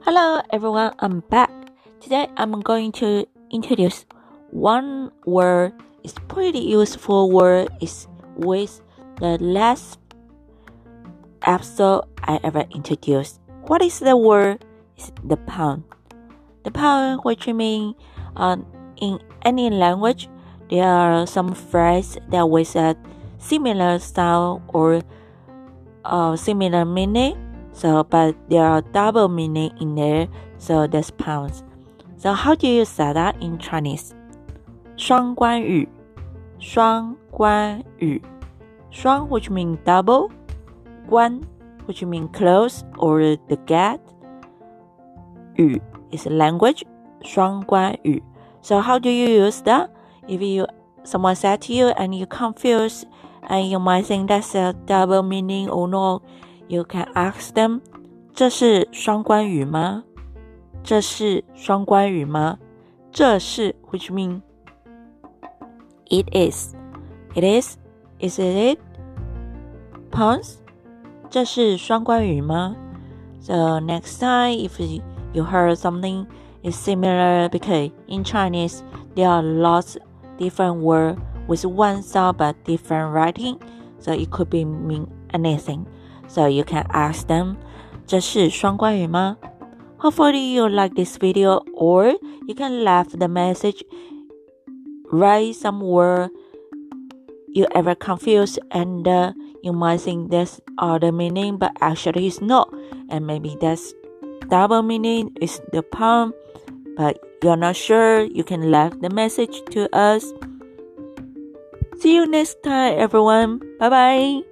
Hello everyone, I'm back. Today I'm going to introduce one word. It's pretty useful word. It's with the last episode I ever introduced. What is the word? It's the pound. The pound, which means in any language, there are some phrases that with a similar sound or similar meaning. But there are double meaning in there, so that's pounds. So how do you say that in Chinese? 双关语，双关语，双 which mean double, 关 which mean close or the gate, 语 is language, 双关语. So how do you use that? If someone said to you and you're confused and you might think that's a double meaning or no.You can ask them, 这是双关语吗？这是双关语吗？这是 which mean it is. It is. Is it? Pause. 这是双关语吗？ So next time if you heard something is similar, because in Chinese there are lots of different words with one sound but different writing. So it could be mean anything.So you can ask them, 这是双关语吗? Hopefully you like this video, or you can leave the message, write some word you ever confused and you might think that's other meaning, but actually it's not. And maybe that's double meaning is the pound, but you're not sure. You can leave the message to us. See you next time, everyone. Bye bye.